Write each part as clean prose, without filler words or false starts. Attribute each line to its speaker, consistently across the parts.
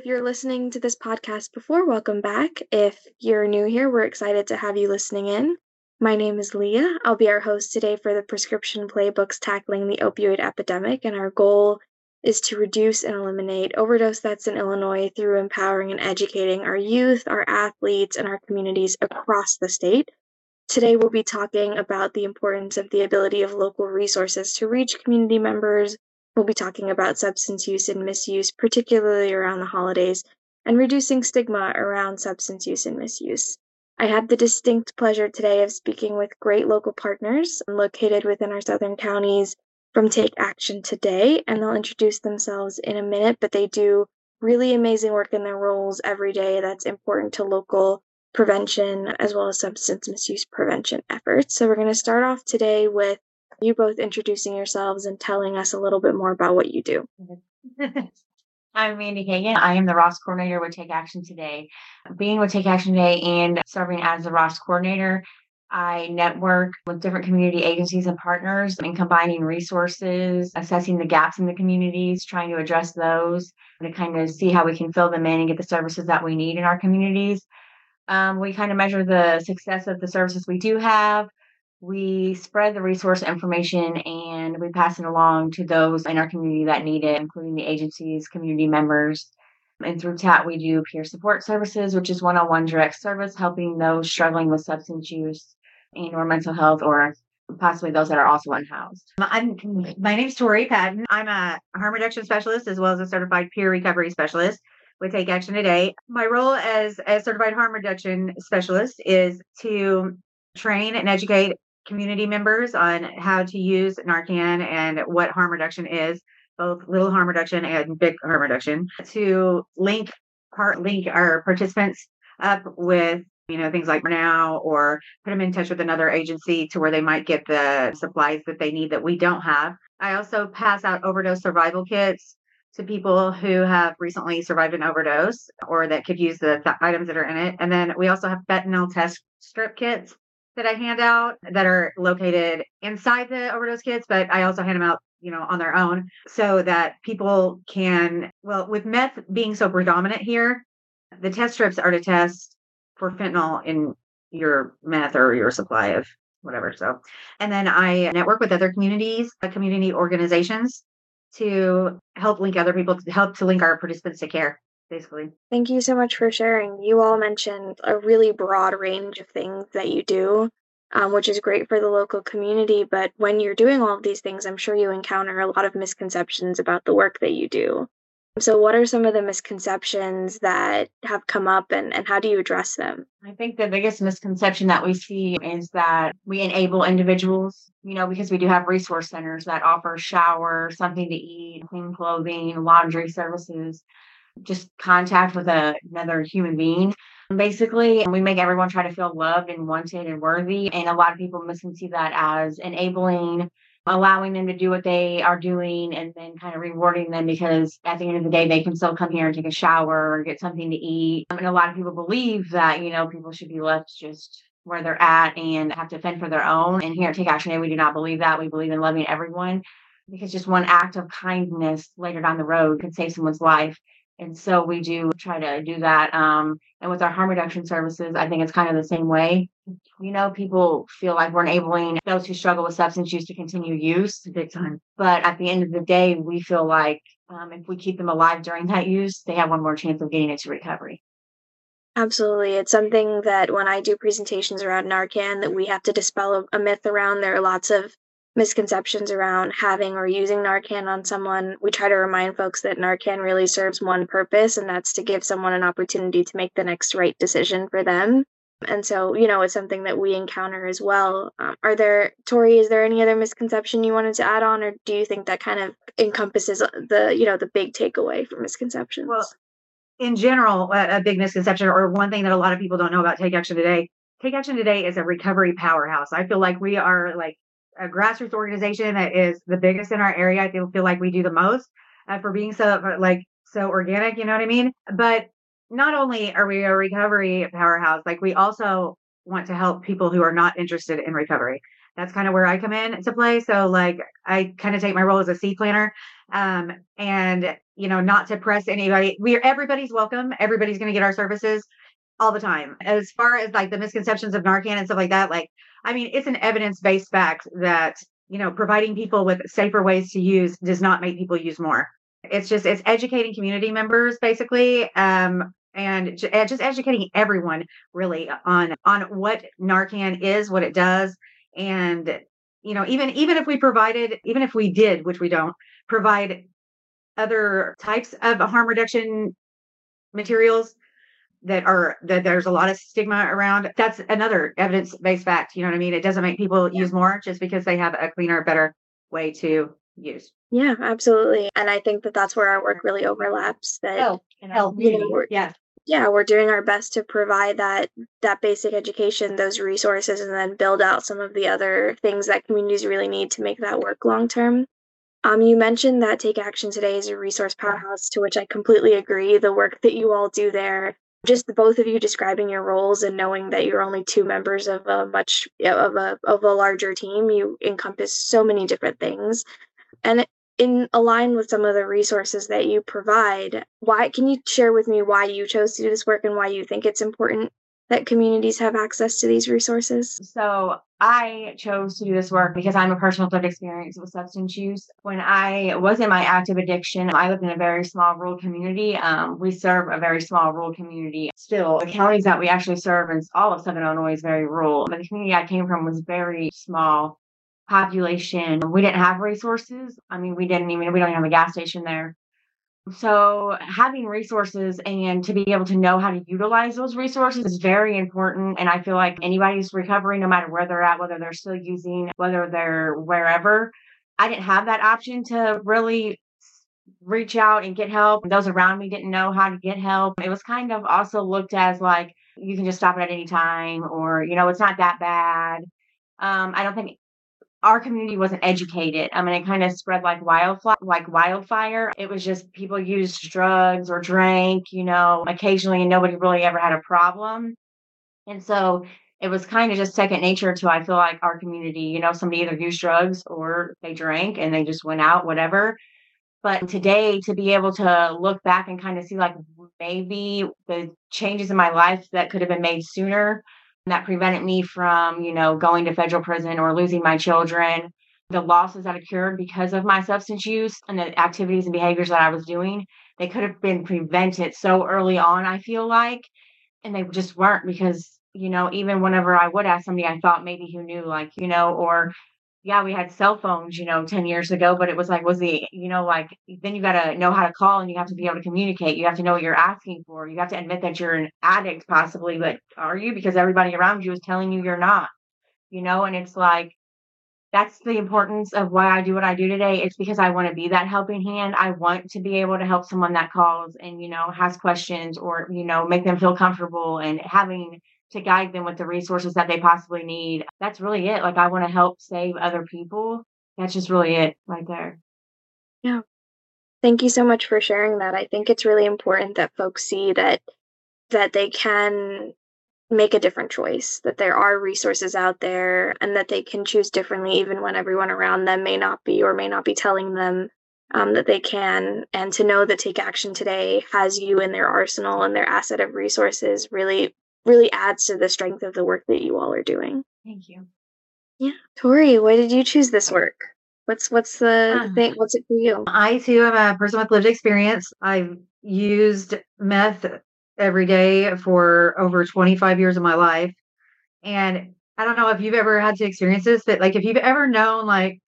Speaker 1: If you're listening to this podcast before, welcome back. If you're new here, we're excited to have you listening in. My name is Leah. I'll be our host today for the Prescription Playbooks Tackling the Opioid Epidemic, and our goal is to reduce and eliminate overdose deaths in Illinois through empowering and educating our youth, our athletes, and our communities across the state. Today, we'll be talking about the importance of the ability of local resources to reach community members. We'll be talking about substance use and misuse, particularly around the holidays, and reducing stigma around substance use and misuse. I had the distinct pleasure today of speaking with great local partners located within our southern counties from Take Action Today, and they'll introduce themselves in a minute, but they do really amazing work in their roles every day that's important to local prevention as well as substance misuse prevention efforts. So we're going to start off today with you both introducing yourselves and telling us a little bit more about what you do.
Speaker 2: I'm Mandy Kagan. I am the Ross coordinator with Take Action Today. Being with Take Action Today and serving as the Ross coordinator, I network with different community agencies and partners and combining resources, assessing the gaps in the communities, trying to address those, to kind of see how we can fill them in and get the services that we need in our communities. We kind of measure the success of the services we do have. We spread the resource information and we pass it along to those in our community that need it, including the agencies, community members. And through TAT, we do peer support services, which is one-on-one direct service, helping those struggling with substance use and or mental health, or possibly those that are also unhoused.
Speaker 3: My name's Tori Patton. I'm a harm reduction specialist as well as a certified peer recovery specialist with Take Action Today. My role as a certified harm reduction specialist is to train and educate community members on how to use Narcan and what harm reduction is, both little harm reduction and big harm reduction, to link our participants up with things like Now, or put them in touch with another agency to where they might get the supplies that they need that we don't have. I also pass out overdose survival kits to people who have recently survived an overdose or that could use the items that are in it. And then we also have fentanyl test strip kits that I hand out that are located inside the overdose kits, but I also hand them out, on their own so that people can, with meth being so predominant here, the test strips are to test for fentanyl in your meth or your supply of whatever. So, and then I network with other community organizations to help link other people, to link our participants to care, basically.
Speaker 1: Thank you so much for sharing. You all mentioned a really broad range of things that you do, which is great for the local community. But when you're doing all of these things, I'm sure you encounter a lot of misconceptions about the work that you do. So what are some of the misconceptions that have come up, and how do you address them?
Speaker 2: I think the biggest misconception that we see is that we enable individuals, because we do have resource centers that offer shower, something to eat, clean clothing, laundry services, just contact with another human being. Basically, we make everyone try to feel loved and wanted and worthy. And a lot of people misconceive that as enabling, allowing them to do what they are doing, and then kind of rewarding them because at the end of the day, they can still come here and take a shower or get something to eat. And a lot of people believe that, people should be left just where they're at and have to fend for their own. And here at Take Action Day, we do not believe that. We believe in loving everyone, because just one act of kindness later down the road could save someone's life. And so we do try to do that. And with our harm reduction services, I think it's kind of the same way. People feel like we're enabling those who struggle with substance use to continue use big time. But at the end of the day, we feel like if we keep them alive during that use, they have one more chance of getting into recovery.
Speaker 1: Absolutely. It's something that when I do presentations around Narcan that we have to dispel a myth around. There are lots of misconceptions around having or using Narcan on someone. We try to remind folks that Narcan really serves one purpose, and that's to give someone an opportunity to make the next right decision for them. And so, it's something that we encounter as well. Tori, is there any other misconception you wanted to add on, or do you think that kind of encompasses the big takeaway from misconceptions?
Speaker 3: Well, in general, a big misconception, or one thing that a lot of people don't know about Take Action Today, Take Action Today is a recovery powerhouse. I feel like we are like a grassroots organization that is the biggest in our area. I feel like we do the most for being so organic, you know what I mean? But not only are we a recovery powerhouse, like we also want to help people who are not interested in recovery. That's kind of where I come in to play. So like I kind of take my role as a seed planner. And not to press anybody. Everybody's welcome. Everybody's going to get our services all the time. As far as like the misconceptions of Narcan and stuff like that, like, I mean, it's an evidence-based fact that, providing people with safer ways to use does not make people use more. It's educating community members basically. And just educating everyone really on what Narcan is, what it does. And, even if we did, which we don't, provide other types of harm reduction materials that there's a lot of stigma around. That's another evidence-based fact. You know what I mean? It doesn't make people use more just because they have a cleaner, better way to use.
Speaker 1: Yeah, absolutely. And I think that that's where our work really overlaps. That we're doing our best to provide that basic education, those resources, and then build out some of the other things that communities really need to make that work long term. You mentioned that Take Action Today is a resource powerhouse, to which I completely agree. The work that you all do there, just the both of you describing your roles and knowing that you're only two members of a larger team, you encompass so many different things. And in align with some of the resources that you provide, can you share with me why you chose to do this work and why you think it's important that communities have access to these resources?
Speaker 2: So I chose to do this work because I'm a person with lived experience with substance use. When I was in my active addiction, I lived in a very small rural community. We serve a very small rural community. Still, the counties that we actually serve in all of Southern Illinois is very rural. But the community I came from was very small population. We didn't have resources. I mean, we don't even have a gas station there. So having resources and to be able to know how to utilize those resources is very important. And I feel like anybody's recovering, no matter where they're at, whether they're still using, whether they're wherever, I didn't have that option to really reach out and get help. Those around me didn't know how to get help. It was kind of also looked as like, you can just stop it at any time, or, it's not that bad. I don't think our community wasn't educated. I mean, it kind of spread like wildfire. It was just people used drugs or drank, occasionally, and nobody really ever had a problem. And so it was kind of just second nature to, I feel like, our community. Somebody either used drugs or they drank and they just went out, whatever. But today, to be able to look back and kind of see like maybe the changes in my life that could have been made sooner, that prevented me from, going to federal prison or losing my children, the losses that occurred because of my substance use and the activities and behaviors that I was doing, they could have been prevented so early on, I feel like, and they just weren't because, even whenever I would ask somebody I thought maybe who knew, like, or yeah, we had cell phones, 10 years ago, but it was like, then you got to know how to call and you have to be able to communicate. You have to know what you're asking for. You have to admit that you're an addict possibly, but are you? Because everybody around you is telling you you're not, and it's like, that's the importance of why I do what I do today. It's because I want to be that helping hand. I want to be able to help someone that calls and, has questions or, make them feel comfortable and having to guide them with the resources that they possibly need. That's really it. Like, I want to help save other people. That's just really it right there.
Speaker 1: Yeah. Thank you so much for sharing that. I think it's really important that folks see that they can make a different choice, that there are resources out there and that they can choose differently even when everyone around them may not be telling them that they can. And to know that Take Action Today has you in their arsenal and their asset of resources really adds to the strength of the work that you all are doing.
Speaker 2: Thank you.
Speaker 1: Yeah. Tori, why did you choose this work? What's the thing? What's it for you?
Speaker 3: I too am a person with lived experience. I've used meth every day for over 25 years of my life. And I don't know if you've ever had to experience this, that like, if you've ever known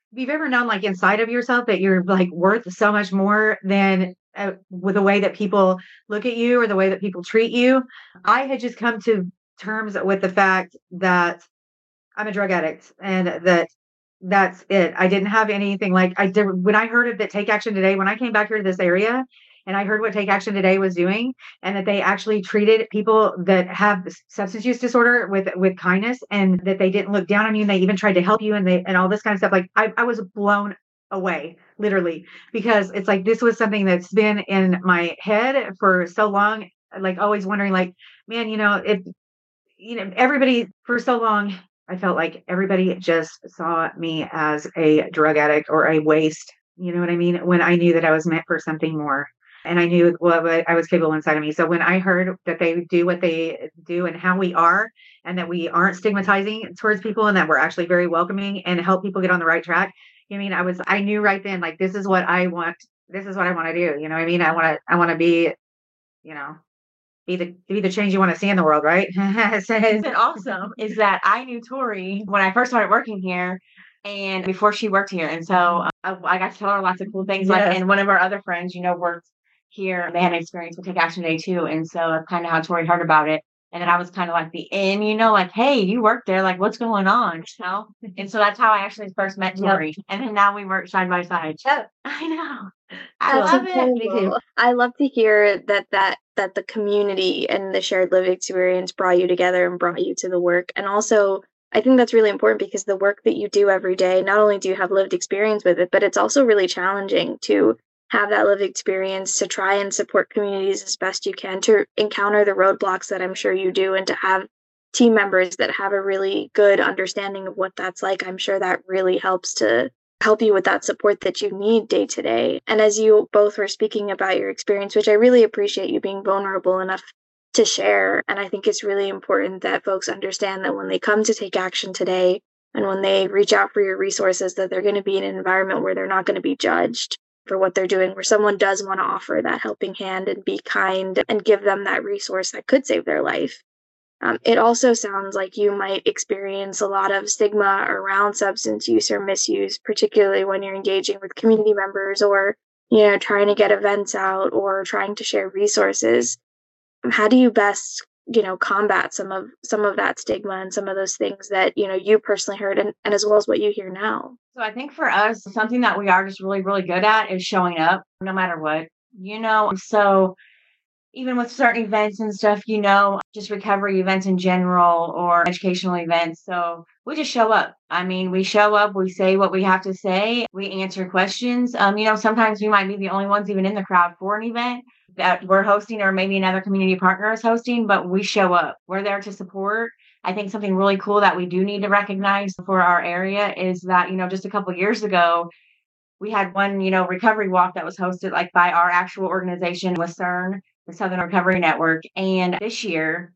Speaker 3: inside of yourself that you're like worth so much more than with the way that people look at you or the way that people treat you. I had just come to terms with the fact that I'm a drug addict and that's it. I didn't have anything like I did when I heard of that Take Action Today, when I came back here to this area and I heard what Take Action Today was doing and that they actually treated people that have substance use disorder with kindness and that they didn't look down on you and they even tried to help you and all this kind of stuff. Like I was blown away, literally, because it's like this was something that's been in my head for so long, like always wondering, like, man, everybody for so long, I felt like everybody just saw me as a drug addict or a waste. You know what I mean? When I knew that I was meant for something more. and I knew what I was capable inside of me. So when I heard that they do what they do and how we are, and that we aren't stigmatizing towards people, and that we're actually very welcoming and help people get on the right track, I knew right then, like, this is what I want. This is what I want to do. You know what I mean? I want to be, you know, be the change you want to see in the world, right?
Speaker 2: What's been awesome is that I knew Tori when I first started working here and before she worked here. And so I got to tell her lots of cool things. Like,
Speaker 3: Yes.
Speaker 2: and one of our other friends, worked here. They had an experience with Take Action Day too. And so that's kind of how Tori heard about it. And then I was kind of like the in, like, hey, you work there. Like, what's going on? And so that's how I actually first met
Speaker 3: Yep.
Speaker 2: Tori. And then now we work side by side.
Speaker 3: Yep.
Speaker 2: I know. I
Speaker 1: That's
Speaker 2: love it.
Speaker 3: Me too.
Speaker 1: incredible. I love to hear that the community and the shared lived experience brought you together and brought you to the work. And also, I think that's really important because the work that you do every day, not only do you have lived experience with it, but it's also really challenging to have that lived experience, to try and support communities as best you can, to encounter the roadblocks that I'm sure you do, and to have team members that have a really good understanding of what that's like. I'm sure that really helps to help you with that support that you need day to day. And as you both were speaking about your experience, which I really appreciate you being vulnerable enough to share. And I think it's really important that folks understand that when they come to Take Action today and when they reach out for your resources, that they're going to be in an environment where they're not going to be judged for what they're doing, where someone does want to offer that helping hand and be kind and give them that resource that could save their life. It also sounds like you might experience a lot of stigma around substance use or misuse, particularly when you're engaging with community members or, trying to get events out or trying to share resources. How do you best, combat some of that stigma and some of those things that, you personally heard and as well as what you hear now?
Speaker 2: So I think for us, something that we are just really, really good at is showing up no matter what, So even with certain events and stuff, just recovery events in general or educational events. So we just show up. I mean, we show up, we say what we have to say, we answer questions. Sometimes we might be the only ones even in the crowd for an event that we're hosting, or maybe another community partner is hosting, but we show up. We're there to support. I think something really cool that we do need to recognize for our area is that, just a couple of years ago, we had one, recovery walk that was hosted like by our actual organization with CERN, the Southern Recovery Network. And this year,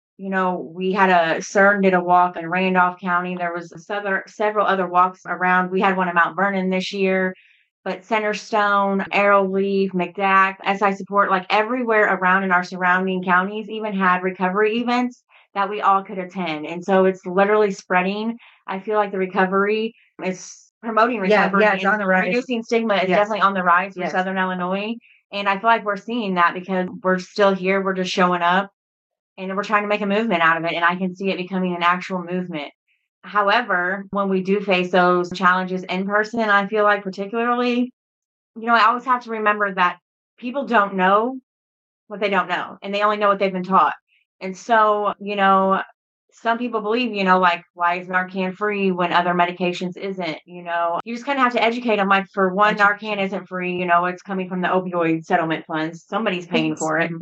Speaker 2: we had CERN did a walk in Randolph County. There was several other walks around. We had one in Mount Vernon this year, but Centerstone, Arrowleaf, McDack, SI Support, like everywhere around in our surrounding counties even had recovery events that we all could attend. And so it's literally spreading. I feel like the recovery is promoting recovery
Speaker 3: it's on the rise.
Speaker 2: reducing stigma is
Speaker 3: Yes.
Speaker 2: definitely on the rise for
Speaker 3: Yes.
Speaker 2: Southern Illinois. And I feel like we're seeing that because we're still here. We're just showing up and we're trying to make a movement out of it. And I can see it becoming an actual movement. However, when we do face those challenges in person, I feel like particularly, I always have to remember that people don't know what they don't know, and they only know what they've been taught. And so, some people believe, like, why is Narcan free when other medications isn't? You just kind of have to educate them. Like, for one, Narcan isn't free. It's coming from the opioid settlement funds. Somebody's paying for it.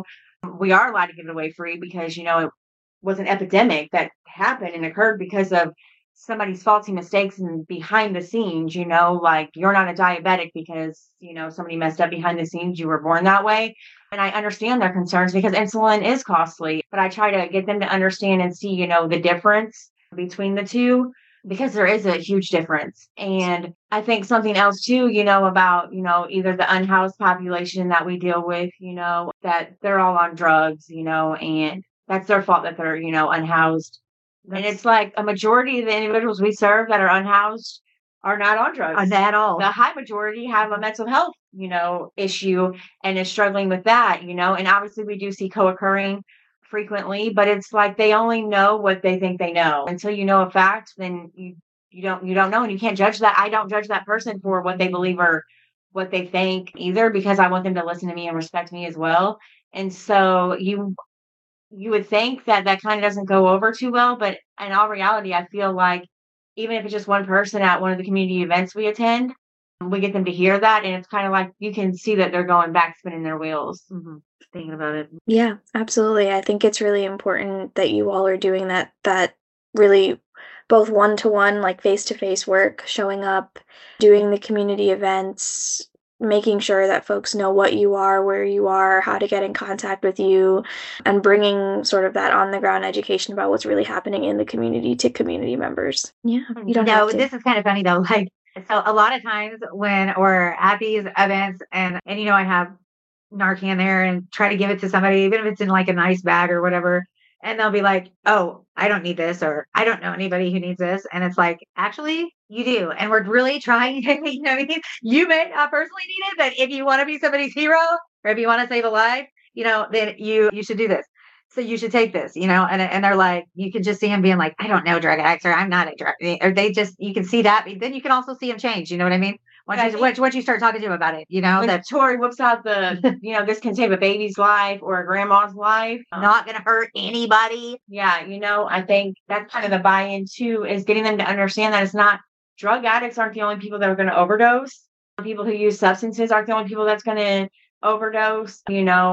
Speaker 2: We are allowed to give it away free because, it was an epidemic that happened and occurred because of somebody's faulty mistakes and behind the scenes, like you're not a diabetic because, somebody messed up behind the scenes. You were born that way. And I understand their concerns because insulin is costly, but I try to get them to understand and see, the difference between the two because there is a huge difference. And I think something else too, about, either the unhoused population that we deal with, that they're all on drugs, and that's their fault that they're, unhoused. And it's like a majority of the individuals we serve that are unhoused are not on drugs.
Speaker 3: At all.
Speaker 2: The high majority have a mental health, issue and is struggling with that, and obviously we do see co-occurring frequently, but it's like they only know what they think they know. Until you know a fact, then you don't know, and you can't judge that. I don't judge that person for what they believe or what they think either, because I want them to listen to me and respect me as well. And so you would think that kind of doesn't go over too well, but in all reality, I feel like even if it's just one person at one of the community events we attend, we get them to hear that, and it's kind of like you can see that they're going back, spinning their wheels, thinking about it.
Speaker 1: Yeah, absolutely. I think it's really important that you all are doing that really both one-to-one, like face-to-face work, showing up, doing the community events, making sure that folks know what you are, where you are, how to get in contact with you, and bringing sort of that on the ground education about what's really happening in the community to community members. Yeah, you don't have to.
Speaker 3: This is kind of funny though. Like, so a lot of times when we're at these events and I have Narcan there and try to give it to somebody, even if it's in like a nice bag or whatever. And they'll be like, oh, I don't need this, or I don't know anybody who needs this. And it's like, actually, you do. And we're really trying, you know what I mean? You may not personally need it, but if you want to be somebody's hero or if you want to save a life, then you should do this. So you should take this, and they're like, you can just see him being like, I don't know drug addicts, or I'm not a drug, or you can see that. Then you can also see him change. You know what I mean? Once you start talking to him about it,
Speaker 2: that Tori whips out the, this can save a baby's life or a grandma's life.
Speaker 3: Not going to hurt anybody.
Speaker 2: Yeah. I think that's kind of the buy-in too, is getting them to understand that it's not, drug addicts aren't the only people that are going to overdose. People who use substances aren't the only people that's going to overdose.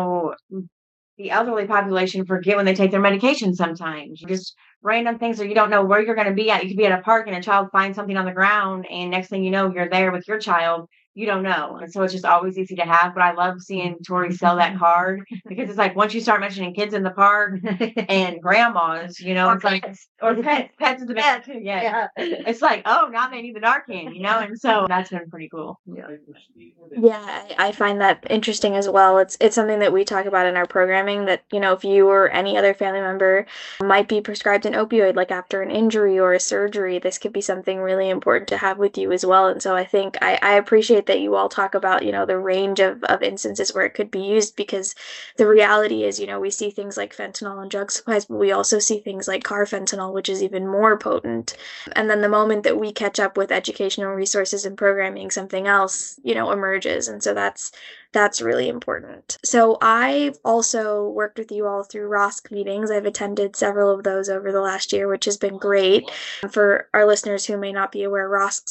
Speaker 2: The elderly population forget when they take their medication sometimes. Just random things that you don't know where you're going to be at. You could be at a park and a child finds something on the ground, and next thing you know, you're there with your child. You don't know. And so it's just always easy to have. But I love seeing Tori sell that card, because it's like once you start mentioning kids in the park and grandmas, it's like, or pets in the bed too. Yeah. It's like, oh, now they need the Narcan, and so that's been pretty cool.
Speaker 1: Yeah, I find that interesting as well. It's something that we talk about in our programming, that, if you or any other family member might be prescribed an opioid, like after an injury or a surgery, this could be something really important to have with you as well. And so I think I appreciate that you all talk about, the range of instances where it could be used, because the reality is, we see things like fentanyl and drug supplies, but we also see things like carfentanil, which is even more potent. And then the moment that we catch up with educational resources and programming, something else, emerges. And so that's really important. So I've also worked with you all through ROSC meetings. I've attended several of those over the last year, which has been great. For our listeners who may not be aware,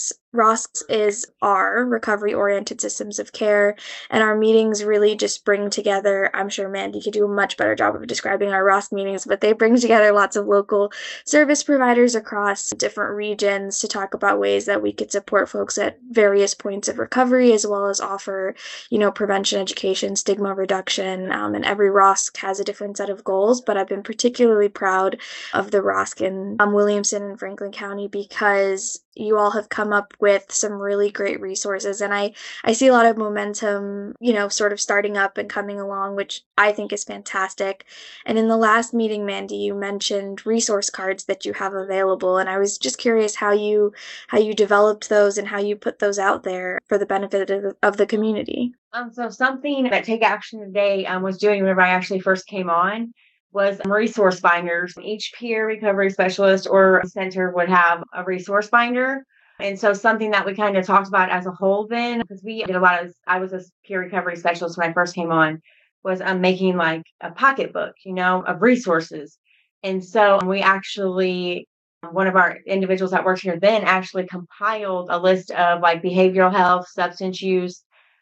Speaker 1: ROSCs is our recovery-oriented systems of care, and our meetings really just bring together, I'm sure Mandy could do a much better job of describing our ROSC meetings, but they bring together lots of local service providers across different regions to talk about ways that we could support folks at various points of recovery, as well as offer, prevention education, stigma reduction, and every ROSC has a different set of goals, but I've been particularly proud of the ROSC in Williamson and Franklin County, because you all have come up with some really great resources, and I see a lot of momentum, sort of starting up and coming along, which I think is fantastic. And in the last meeting, Mandy, you mentioned resource cards that you have available, and I was just curious how you developed those and how you put those out there for the benefit of the community.
Speaker 2: So something that Take Action Today was doing whenever I actually first came on was resource binders. Each peer recovery specialist or center would have a resource binder. And so something that we kind of talked about as a whole then, because we did I was a peer recovery specialist when I first came on, was making like a pocketbook, of resources. And so we actually, one of our individuals that worked here then actually compiled a list of like behavioral health, substance use,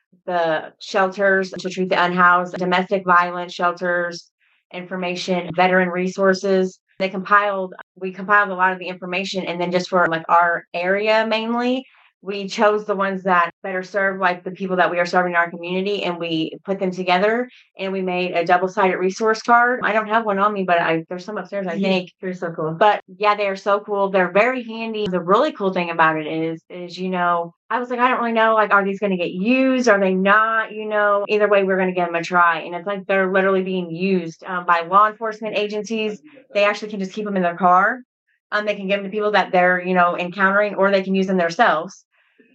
Speaker 2: the shelters to treat the unhoused, domestic violence shelters, information, veteran resources. We compiled a lot of the information, and then just for like our area mainly, we chose the ones that better serve like the people that we are serving in our community, and we put them together and we made a double-sided resource card. I don't have one on me, but there's some upstairs, I think.
Speaker 3: They're so cool.
Speaker 2: But yeah, they are so cool. They're very handy. The really cool thing about it is I was like, I don't really know, like, are these going to get used? Are they not? Either way, we're going to give them a try. And it's like they're literally being used by law enforcement agencies. They actually can just keep them in their car. They can give them to people that they're, encountering, or they can use them themselves.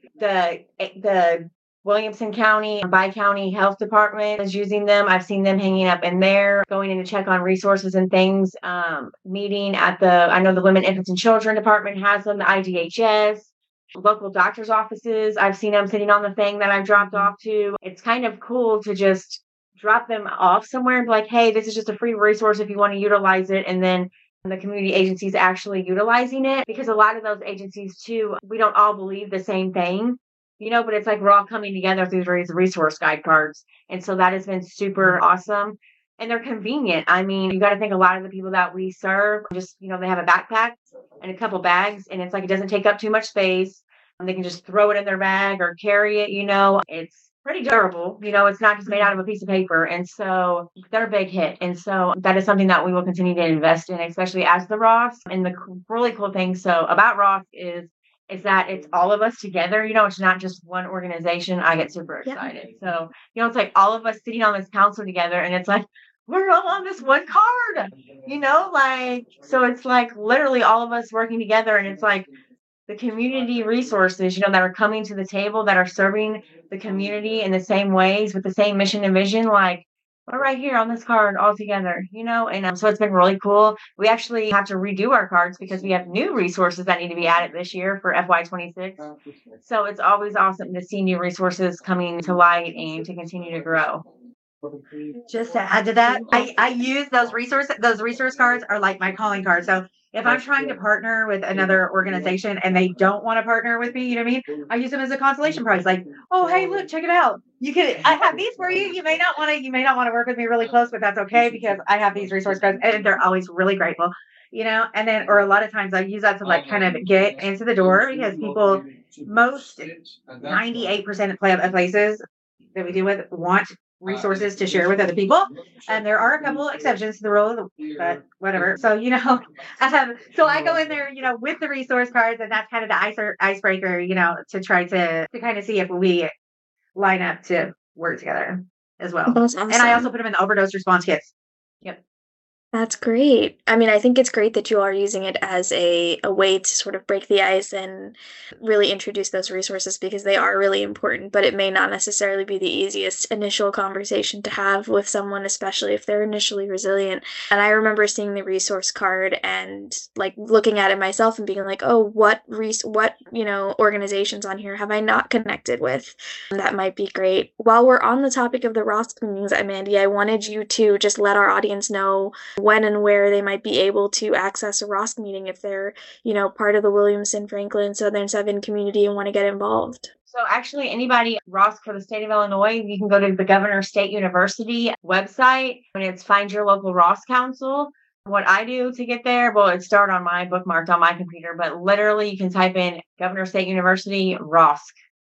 Speaker 2: The Williamson County, Bi-County Health Department is using them. I've seen them hanging up in there, going in to check on resources and things. Meeting at I know the Women, Infants, and Children Department has them, the IDHS. Local doctors' offices, I've seen them sitting on the thing that I've dropped off to. It's kind of cool to just drop them off somewhere and be like, hey, this is just a free resource if you want to utilize it. And then the community agencies actually utilizing it, because a lot of those agencies too, we don't all believe the same thing, but it's like we're all coming together through these resource guide cards. And so that has been super awesome. And they're convenient. I mean, you got to think a lot of the people that we serve just, they have a backpack and a couple bags, and it's like it doesn't take up too much space. And they can just throw it in their bag or carry it, It's pretty durable. It's not just made out of a piece of paper. And so they're a big hit. And so that is something that we will continue to invest in, especially as the Ross. And the really cool thing about Ross is that it's all of us together. It's not just one organization. I get super excited. So, it's like all of us sitting on this council together, and it's like, we're all on this one card, so it's like literally all of us working together. And it's like the community resources, that are coming to the table, that are serving the community in the same ways with the same mission and vision. Like, we're right here on this card all together, and so it's been really cool. We actually have to redo our cards because we have new resources that need to be added this year for FY26. So it's always awesome to see new resources coming to light and to continue to grow.
Speaker 3: Just to add to that, I use those resource cards are like my calling cards. So if I'm trying to partner with another organization and they don't want to partner with me, you know what I mean? I use them as a consolation prize. Like, oh, hey, look, check it out. I have these for you. You may not want to work with me really close, but that's okay because I have these resource cards, and they're always really grateful, and then, or a lot of times I use that to like kind of get into the door because most 98% of places that we deal with want resources to share with other people, and there are a couple exceptions to the rule, but whatever. So so I go in there with the resource cards, and that's kind of the icebreaker, to try to kind of see if we line up to work together as well.
Speaker 1: That's awesome.
Speaker 3: And I also put them in the overdose response kits. Yep.
Speaker 1: That's great. I mean, I think it's great that you are using it as a way to sort of break the ice and really introduce those resources because they are really important, but it may not necessarily be the easiest initial conversation to have with someone, especially if they're initially resilient. And I remember seeing the resource card and like looking at it myself and being like, oh, what organizations on here have I not connected with? That might be great. While we're on the topic of the Ross meetings, Amanda, I wanted you to just let our audience know when and where they might be able to access a Ross meeting if they're, part of the Williamson, Franklin, Southern 7 community and want to get involved.
Speaker 2: So actually anybody Ross for the state of Illinois, you can go to the Governor State University website, and it's Find Your Local Ross Council. What I do to get there, well, it's started on my bookmarked on my computer, but literally you can type in Governor State University ROSC,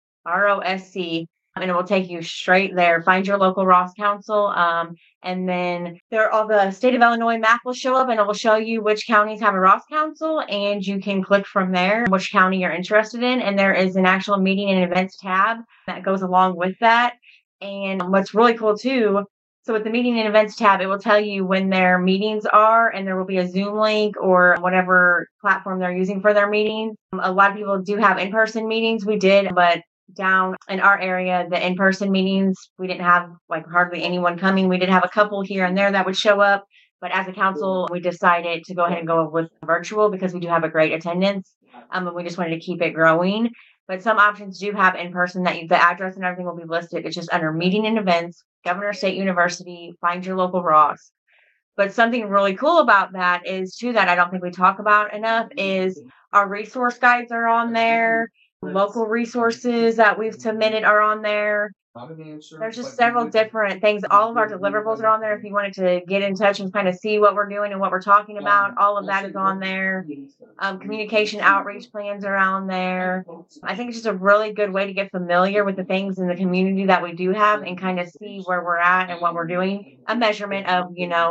Speaker 2: ROSC, and it will take you straight there. Find your local Ross Council. And then all the state of Illinois map will show up, and it will show you which counties have a Ross Council, and you can click from there which county you're interested in. And there is an actual meeting and events tab that goes along with that. And what's really cool too, so with the meeting and events tab, it will tell you when their meetings are, and there will be a Zoom link or whatever platform they're using for their meetings. A lot of people do have in-person meetings. We did, but down in our area, the in-person meetings, we didn't have like hardly anyone coming. We did have a couple here and there that would show up, but as a council, we decided to go ahead and go with virtual because we do have a great attendance, and we just wanted to keep it growing. But some options do have in person the address and everything will be listed. It's just under meeting and events, Governor State University, Find Your Local Ross. But something really cool about that is too that I don't think we talk about enough is our resource guides are on there. Local resources that we've submitted are on there. There's just several different things. All of our deliverables are on there. If you wanted to get in touch and kind of see what we're doing and what we're talking about, all of that is on there. Communication outreach plans are on there. I think it's just a really good way to get familiar with the things in the community that we do have and kind of see where we're at and what we're doing. A measurement of,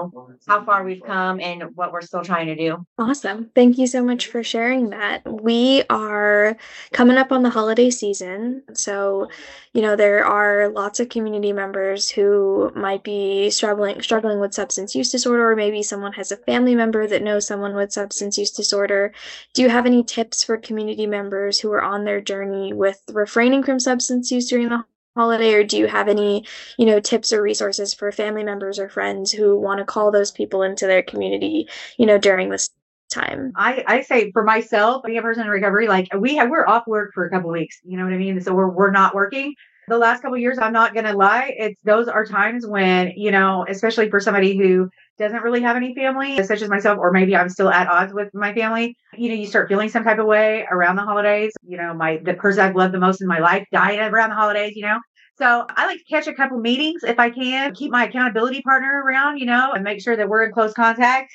Speaker 2: how far we've come and what we're still trying to do.
Speaker 1: Awesome. Thank you so much for sharing that. We are coming up on the holiday season. So, there are lots of community members who might be struggling with substance use disorder, or maybe someone has a family member that knows someone with substance use disorder. Do you have any tips for community members who are on their journey with refraining from substance use during the holiday, or do you have any, tips or resources for family members or friends who want to call those people into their community, during this time?
Speaker 3: I say for myself, being a person in recovery, like we're off work for a couple of weeks, you know what I mean? So we're not working. The last couple of years, I'm not going to lie, those are times when, especially for somebody who doesn't really have any family, such as myself, or maybe I'm still at odds with my family, you start feeling some type of way around the holidays. The person I've loved the most in my life died around the holidays, So I like to catch a couple meetings if I can, keep my accountability partner around, and make sure that we're in close contact,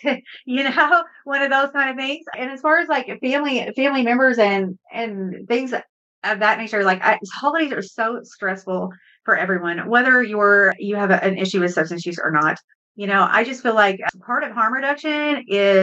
Speaker 3: one of those kind of things. And as far as like family members and things of that nature, like holidays are so stressful for everyone, whether you have an issue with substance use or not. I just feel like part of harm reduction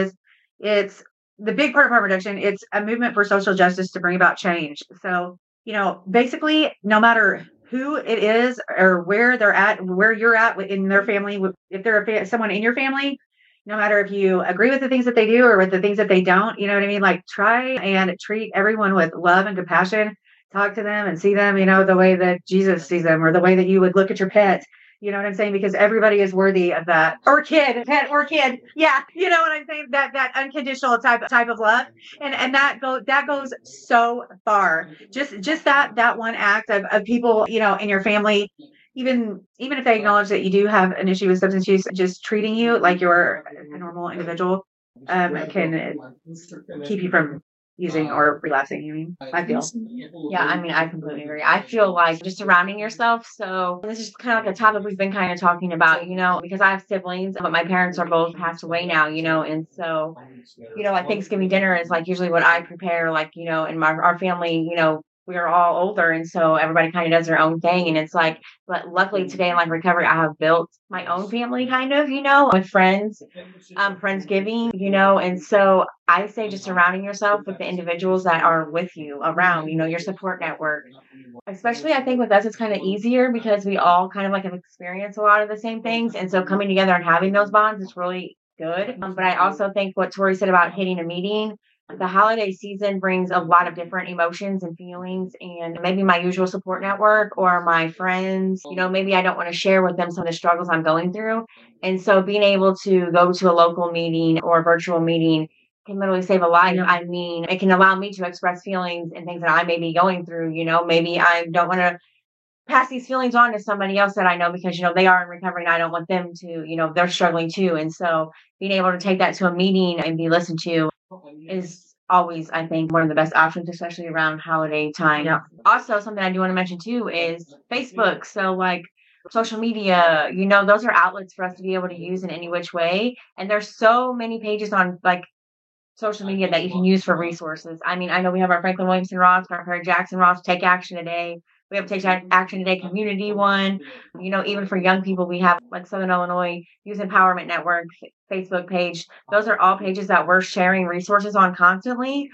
Speaker 3: it's the big part of harm reduction. It's a movement for social justice to bring about change. So, basically, no matter who it is or where they're at, where you're at in their family, if they're someone in your family, no matter if you agree with the things that they do or with the things that they don't, you know what I mean? Like, try and treat everyone with love and compassion. Talk to them and see them, the way that Jesus sees them, or the way that you would look at your pet. You know what I'm saying? Because everybody is worthy of that. Or pet or kid. Yeah. You know what I'm saying? That unconditional type of love. And that goes so far. Just that one act of people, in your family, even if they acknowledge that you do have an issue with substance use, just treating you like you're a normal individual can keep you from using or relapsing. You mean? I feel.
Speaker 2: Yeah, I mean, I completely agree. I feel like just surrounding yourself. So this is kind of like a topic we've been kind of talking about, because I have siblings, but my parents are both passed away now, and so, like Thanksgiving dinner is like usually what I prepare, like, in our family, we're all older, and so everybody kind of does their own thing. And it's like, but luckily today in like recovery, I have built my own family kind of, with friends, Friendsgiving, and so I say just surrounding yourself with the individuals that are with you around, your support network. Especially I think with us, it's kind of easier because we all kind of like have experienced a lot of the same things. And so coming together and having those bonds is really good. But I also think what Tori said about hitting a meeting, the holiday season brings a lot of different emotions and feelings, and maybe my usual support network or my friends, maybe I don't want to share with them some of the struggles I'm going through. And so being able to go to a local meeting or a virtual meeting can literally save a life. I mean, it can allow me to express feelings and things that I may be going through. Maybe I don't want to pass these feelings on to somebody else that I know because, they are in recovery and I don't want them to, they're struggling too. And so being able to take that to a meeting and be listened to is always, I think, one of the best options, especially around holiday time. Yeah. Also, something I do want to mention too is Facebook. So like social media, those are outlets for us to be able to use in any which way. And there's so many pages on like social media that you can use for resources. I mean, I know we have our Franklin Williamson Ross, our Perry Jackson Ross, Take Action Today. We have Take Action Today community one. Even for young people, we have like Southern Illinois Youth Empowerment Network Facebook page. Those are all pages that we're sharing resources on constantly.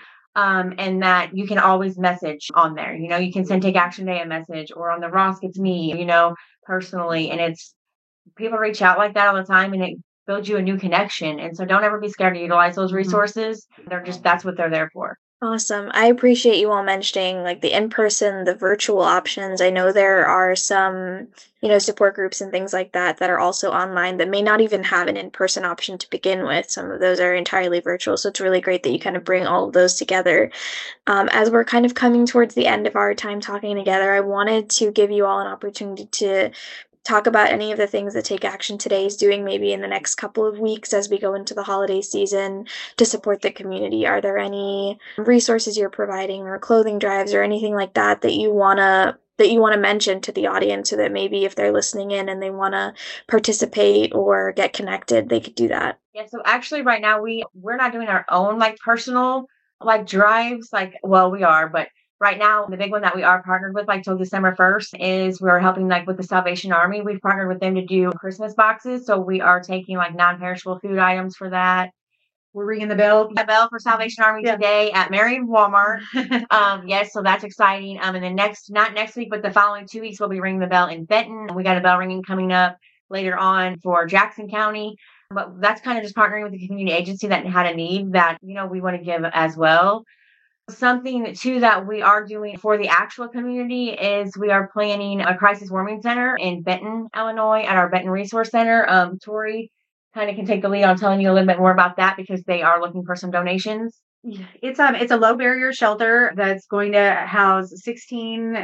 Speaker 2: And that you can always message on there. You can send Take Action Today a message, or on the Ross Gets Me, personally. And it's people reach out like that all the time, and it build you a new connection. And so don't ever be scared to utilize those resources. That's what they're there for.
Speaker 1: Awesome. I appreciate you all mentioning like the in-person, the virtual options. I know there are some, support groups and things like that are also online that may not even have an in-person option to begin with. Some of those are entirely virtual. So it's really great that you kind of bring all of those together. As we're kind of coming towards the end of our time talking together, I wanted to give you all an opportunity to talk about any of the things that Take Action Today is doing maybe in the next couple of weeks as we go into the holiday season to support the community. Are there any resources you're providing or clothing drives or anything like that that you want to mention to the audience so that maybe if they're listening in and they want to participate or get connected, they could do that?
Speaker 2: Yeah, so actually right now we're not doing our own like personal like drives, like, well, we are, but right now, the big one that we are partnered with, like till December 1st, is we're helping like with the Salvation Army. We've partnered with them to do Christmas boxes. So we are taking like non-perishable food items for that.
Speaker 3: We're ringing the bell
Speaker 2: for Salvation Army today at Marion Walmart. Yes, so that's exciting. And then not next week, but the following 2 weeks, we'll be ringing the bell in Benton. We got a bell ringing coming up later on for Jackson County. But that's kind of just partnering with the community agency that had a need that, we want to give as well. Something too that we are doing for the actual community is we are planning a crisis warming center in Benton, Illinois at our Benton Resource Center. Tori kind of can take the lead on telling you a little bit more about that because they are looking for some donations.
Speaker 3: It's a low barrier shelter that's going to house 15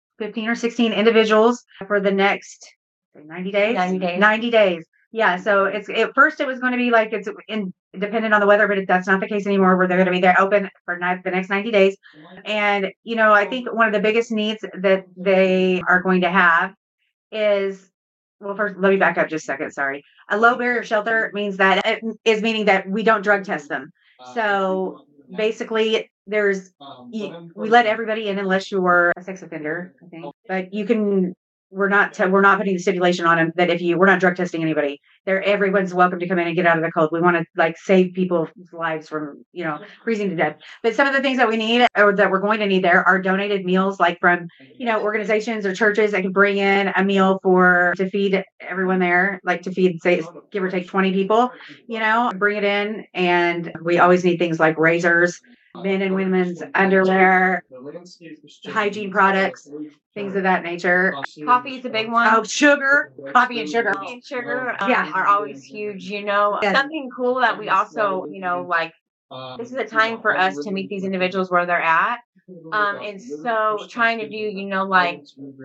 Speaker 3: or 16 individuals for the next 90 days. 90 days. Yeah, so at first it was going to be like it's dependent on the weather, but that's not the case anymore. Where they're going to be there open for the next 90 days. And I think one of the biggest needs that they are going to have is, well, first let me back up just a second. Sorry, a low barrier shelter means that meaning that we don't drug test them. So basically, we let everybody in unless you were a sex offender, I think, but you can. we're not putting the stipulation on them that we're not drug testing anybody. Everyone's welcome to come in and get out of the cold. We want to like save people's lives from, freezing to death. But some of the things that we need or that we're going to need there are donated meals, like from, organizations or churches that can bring in a meal to feed everyone there, like to feed, say, give or take 20 people, bring it in. And we always need things like razors, men and women's underwear, hygiene products, things of that nature.
Speaker 2: Coffee is a big one.
Speaker 3: Oh, sugar, coffee and sugar.
Speaker 2: Coffee and sugar
Speaker 3: Yeah.
Speaker 2: are always huge,
Speaker 3: Yes.
Speaker 2: Something cool that we also, like this is a time for us to meet these individuals where they're at. And so trying to do, like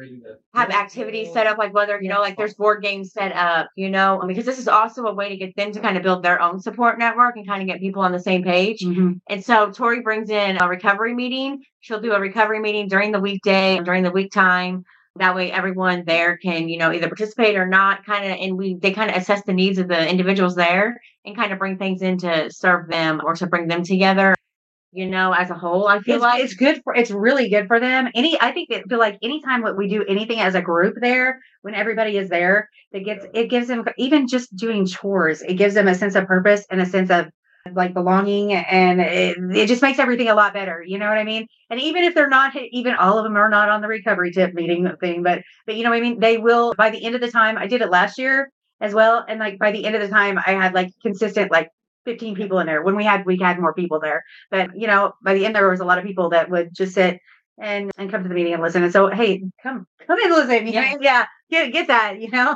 Speaker 2: have activities set up, like whether, like there's board games set up, because this is also a way to get them to kind of build their own support network and kind of get people on the same page.
Speaker 3: Mm-hmm.
Speaker 2: And so Tori brings in a recovery meeting. She'll do a recovery meeting during the weekday, during the week time. That way everyone there can, either participate or not, they kind of assess the needs of the individuals there and kind of bring things in to serve them or to bring them together. As a whole, I feel like
Speaker 3: it's really good for them. I feel like anytime we do anything as a group there, when everybody is there, it gives them, even just doing chores, it gives them a sense of purpose and a sense of like belonging, and it just makes everything a lot better. You know what I mean? And even if they're not, even all of them are not on the recovery tip meeting thing, but you know what I mean? They will, by the end of the time. I did it last year as well. And like by the end of the time, I had like consistent, like 15 people in there. When we had more people there, but by the end there was a lot of people that would just sit and come to the meeting and listen. And so, hey, come in and listen. Yeah, get that.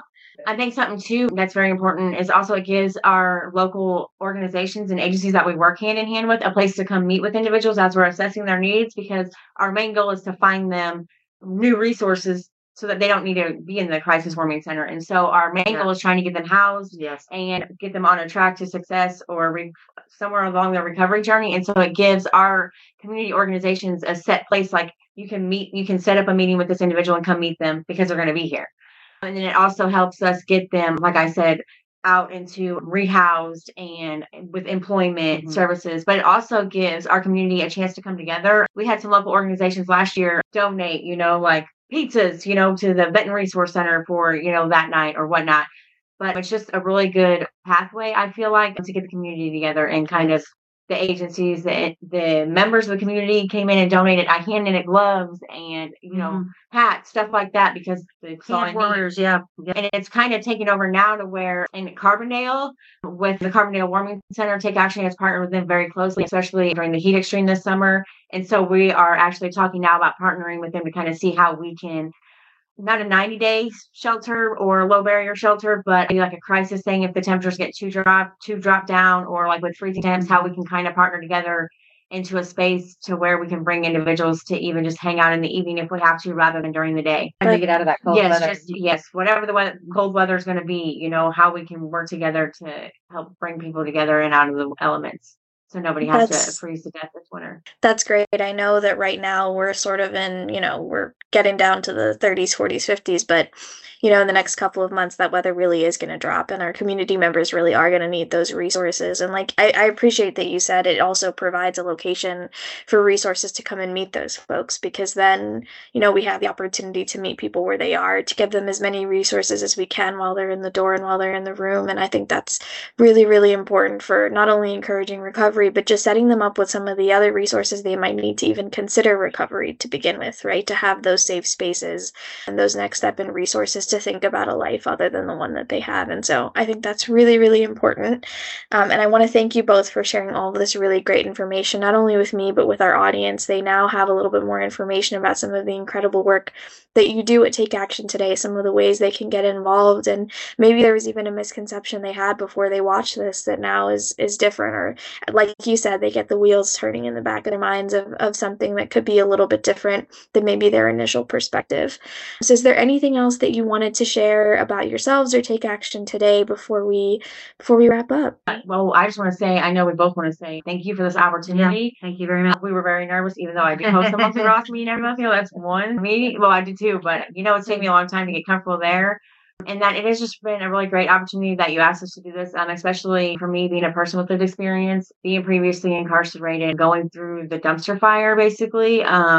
Speaker 2: I think something too that's very important is also it gives our local organizations and agencies that we work hand in hand with a place to come meet with individuals as we're assessing their needs, because our main goal is to find them new resources so that they don't need to be in the crisis warming center. And so our main goal is trying to get them housed and get them on a track to success or somewhere along their recovery journey. And so it gives our community organizations a set place, like you can set up a meeting with this individual and come meet them because they're going to be here. And then it also helps us get them, like I said, out into rehoused and with employment services, but it also gives our community a chance to come together. We had some local organizations last year donate, like pizzas, to the Benton Resource Center for, that night or whatnot. But it's just a really good pathway, I feel like, to get the community together and kind of the agencies, the members of the community came in and donated. I handed it gloves and, hats, stuff like that, because the
Speaker 3: warmers, yeah.
Speaker 2: And it's kind of taken over now to where in Carbondale, with the Carbondale Warming Center, Take Action has partnered with them very closely, especially during the heat extreme this summer. And so we are actually talking now about partnering with them to kind of see how we can, not a 90-day shelter or a low barrier shelter, but like a crisis thing. If the temperatures get too drop down, or like with freezing temps, how we can kind of partner together into a space to where we can bring individuals to even just hang out in the evening if we have to, rather than during the day.
Speaker 3: And to get out of that cold weather.
Speaker 2: Whatever the cold weather is going to be, how we can work together to help bring people together and out of the elements. So nobody has to freeze to death this winter.
Speaker 1: That's great. I know that right now we're sort of in, we're getting down to the 30s, 40s, 50s, but, in the next couple of months, that weather really is going to drop, and our community members really are going to need those resources. And I appreciate that you said it also provides a location for resources to come and meet those folks, because then, we have the opportunity to meet people where they are, to give them as many resources as we can while they're in the door and while they're in the room. And I think that's really, really important for not only encouraging recovery, but just setting them up with some of the other resources they might need to even consider recovery to begin with, right? To have those safe spaces and those next step in resources to think about a life other than the one that they have. And so I think that's really, really important. And I want to thank you both for sharing all of this really great information, not only with me, but with our audience. They now have a little bit more information about some of the incredible work that you do at Take Action Today, some of the ways they can get involved. And maybe there was even a misconception they had before they watched this that now is different, or like you said, they get the wheels turning in the back of their minds of something that could be a little bit different than maybe their initial perspective. So is there anything else that you wanted to share about yourselves or Take Action Today before we wrap up?
Speaker 2: Well, I just want to say, I know we both want to say thank you for this opportunity.
Speaker 3: Yeah, thank you very much.
Speaker 2: We were very nervous, even though I do host a monthly Ross meeting every month. That's one meeting. Well, I do too, but it's taken me a long time to get comfortable there. And that it has just been a really great opportunity that you asked us to do this, especially for me being a person with lived experience, being previously incarcerated, going through the dumpster fire, basically.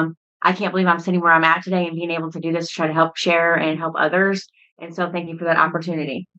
Speaker 2: I can't believe I'm sitting where I'm at today and being able to do this to try to help share and help others. And so thank you for that opportunity.